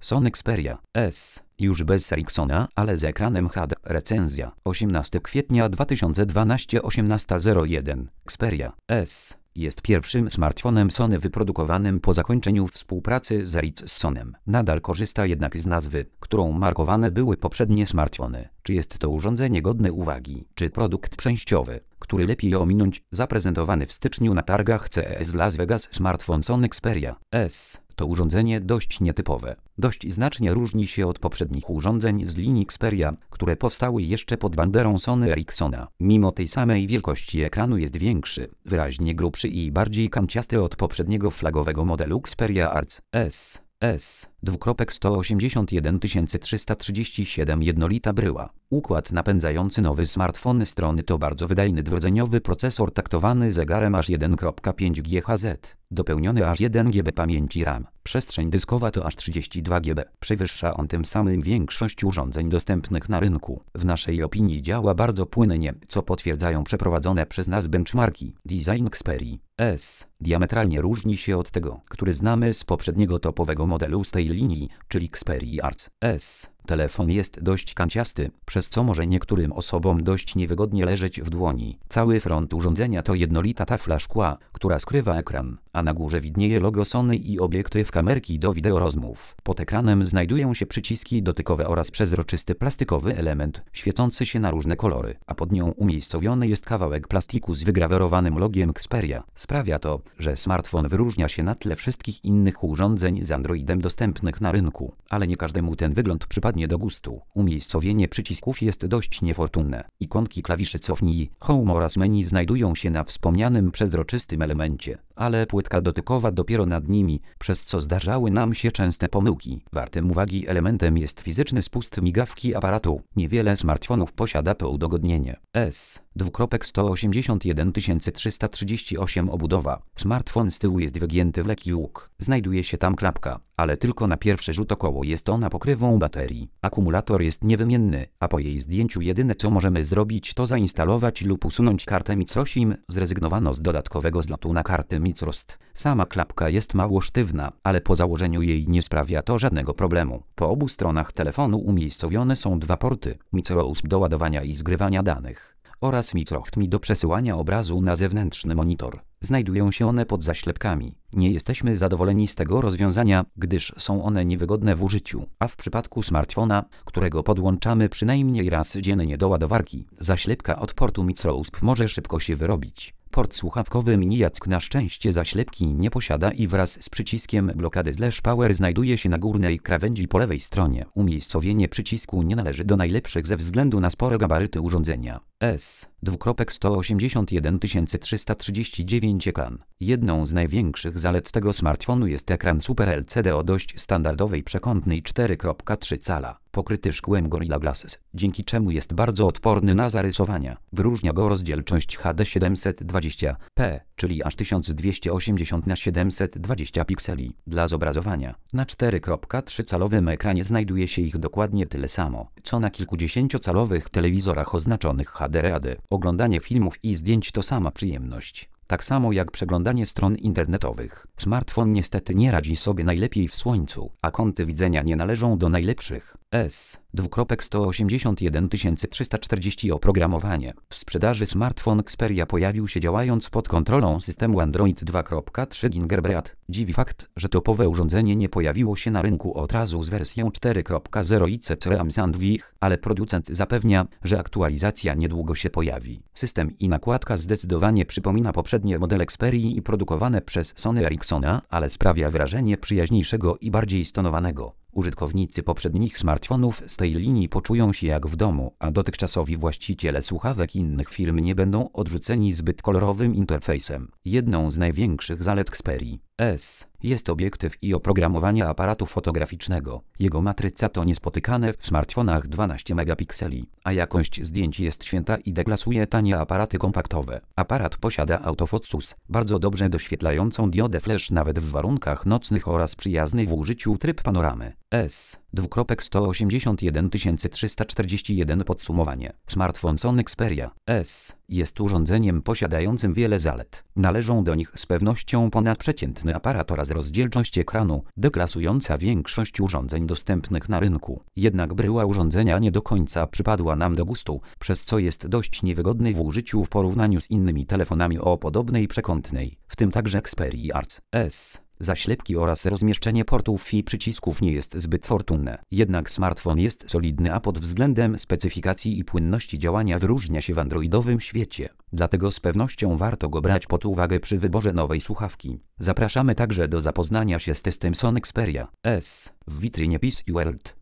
Sony Xperia S. Już bez Ericssona, ale z ekranem HD. Recenzja. 18 kwietnia 2012 18:01. Xperia S. Jest pierwszym smartfonem Sony wyprodukowanym po zakończeniu współpracy z Ericssonem. Nadal korzysta jednak z nazwy, którą markowane były poprzednie smartfony. Czy jest to urządzenie godne uwagi, czy produkt przejściowy, który lepiej ominąć? Zaprezentowany w styczniu na targach CES w Las Vegas smartfon Sony Xperia S. To urządzenie dość nietypowe. Dość znacznie różni się od poprzednich urządzeń z linii Xperia, które powstały jeszcze pod banderą Sony Ericssona. Mimo tej samej wielkości ekranu jest większy, wyraźnie grubszy i bardziej kanciasty od poprzedniego flagowego modelu Xperia Arc S. 181 337 jednolita bryła. Układ napędzający nowy smartfon strony to bardzo wydajny dwurdzeniowy procesor taktowany zegarem aż 1.5 GHz, dopełniony aż 1 GB pamięci RAM. Przestrzeń dyskowa to aż 32 GB. Przewyższa on tym samym większość urządzeń dostępnych na rynku. W naszej opinii działa bardzo płynnie, co potwierdzają przeprowadzone przez nas benchmarki. Design Xperia S. diametralnie różni się od tego, który znamy z poprzedniego topowego modelu z tej linii, czyli Xperia Arc S. Telefon jest dość kanciasty, przez co może niektórym osobom dość niewygodnie leżeć w dłoni. Cały front urządzenia to jednolita tafla szkła, która skrywa ekran, a na górze widnieje logo Sony i obiektyw kamerki do wideorozmów. Pod ekranem znajdują się przyciski dotykowe oraz przezroczysty plastikowy element, świecący się na różne kolory, a pod nią umiejscowiony jest kawałek plastiku z wygrawerowanym logiem Xperia. Sprawia to, że smartfon wyróżnia się na tle wszystkich innych urządzeń z Androidem dostępnych na rynku, ale nie każdemu ten wygląd przypadnie do gustu. Umiejscowienie przycisków jest dość niefortunne. Ikonki klawiszy cofnij, home oraz menu znajdują się na wspomnianym przezroczystym elemencie, ale płytka dotykowa dopiero nad nimi, przez co zdarzały nam się częste pomyłki. Wartym uwagi elementem jest fizyczny spust migawki aparatu. Niewiele smartfonów posiada to udogodnienie. S. 181 338 obudowa. Smartfon z tyłu jest wygięty w lekki łuk. Znajduje się tam klapka, ale tylko na pierwszy rzut około jest ona pokrywą baterii. Akumulator jest niewymienny, a po jej zdjęciu jedyne co możemy zrobić to zainstalować lub usunąć kartę microSIM. Zrezygnowano z dodatkowego zlotu na kartę microSD. Sama klapka jest mało sztywna, ale po założeniu jej nie sprawia to żadnego problemu. Po obu stronach telefonu umiejscowione są dwa porty, microUSB do ładowania i zgrywania danych oraz microHDMI do przesyłania obrazu na zewnętrzny monitor. Znajdują się one pod zaślepkami. Nie jesteśmy zadowoleni z tego rozwiązania, gdyż są one niewygodne w użyciu, a w przypadku smartfona, którego podłączamy przynajmniej raz dziennie do ładowarki, zaślepka od portu microUSB może szybko się wyrobić. Port słuchawkowy mini jack na szczęście zaślepki nie posiada i wraz z przyciskiem blokady /power znajduje się na górnej krawędzi po lewej stronie. Umiejscowienie przycisku nie należy do najlepszych ze względu na spore gabaryty urządzenia. S. 181 339 ekran. Jedną z największych zalet tego smartfonu jest ekran Super LCD o dość standardowej przekątnej 4.3 cala, pokryty szkłem Gorilla Glass, dzięki czemu jest bardzo odporny na zarysowania. Wyróżnia go rozdzielczość HD 720p, czyli aż 1280 na 720 pikseli. Dla zobrazowania, na 4.3-calowym ekranie znajduje się ich dokładnie tyle samo, co na kilkudziesięciocalowych telewizorach oznaczonych HDR. Oglądanie filmów i zdjęć to sama przyjemność. Tak samo jak przeglądanie stron internetowych. Smartfon niestety nie radzi sobie najlepiej w słońcu, a kąty widzenia nie należą do najlepszych. S. 181 340 oprogramowanie. W sprzedaży smartfon Xperia pojawił się działając pod kontrolą systemu Android 2.3 Gingerbread. Dziwi fakt, że topowe urządzenie nie pojawiło się na rynku od razu z wersją 4.0 i CCRM Sandwich, ale producent zapewnia, że aktualizacja niedługo się pojawi. System i nakładka zdecydowanie przypomina poprzednie modele Xperii i produkowane przez Sony Ericssona, ale sprawia wrażenie przyjaźniejszego i bardziej stonowanego. Użytkownicy poprzednich smartfonów z tej linii poczują się jak w domu, a dotychczasowi właściciele słuchawek innych firm nie będą odrzuceni zbyt kolorowym interfejsem. Jedną z największych zalet Xperii S jest obiektyw i oprogramowanie aparatu fotograficznego. Jego matryca to niespotykane w smartfonach 12 megapikseli, a jakość zdjęć jest święta i deklasuje tanie aparaty kompaktowe. Aparat posiada autofocus, bardzo dobrze doświetlającą diodę flash nawet w warunkach nocnych oraz przyjazny w użyciu tryb panoramy. S. 2,181 341 Podsumowanie. Smartfon Sony Xperia S jest urządzeniem posiadającym wiele zalet. Należą do nich z pewnością ponadprzeciętny aparat oraz rozdzielczość ekranu, deklasująca większość urządzeń dostępnych na rynku. Jednak bryła urządzenia nie do końca przypadła nam do gustu, przez co jest dość niewygodny w użyciu w porównaniu z innymi telefonami o podobnej przekątnej, w tym także Xperia S. Zaślepki oraz rozmieszczenie portów i przycisków nie jest zbyt fortunne. Jednak smartfon jest solidny, a pod względem specyfikacji i płynności działania wyróżnia się w androidowym świecie. Dlatego z pewnością warto go brać pod uwagę przy wyborze nowej słuchawki. Zapraszamy także do zapoznania się z testem Sony Xperia S w witrynie PC World.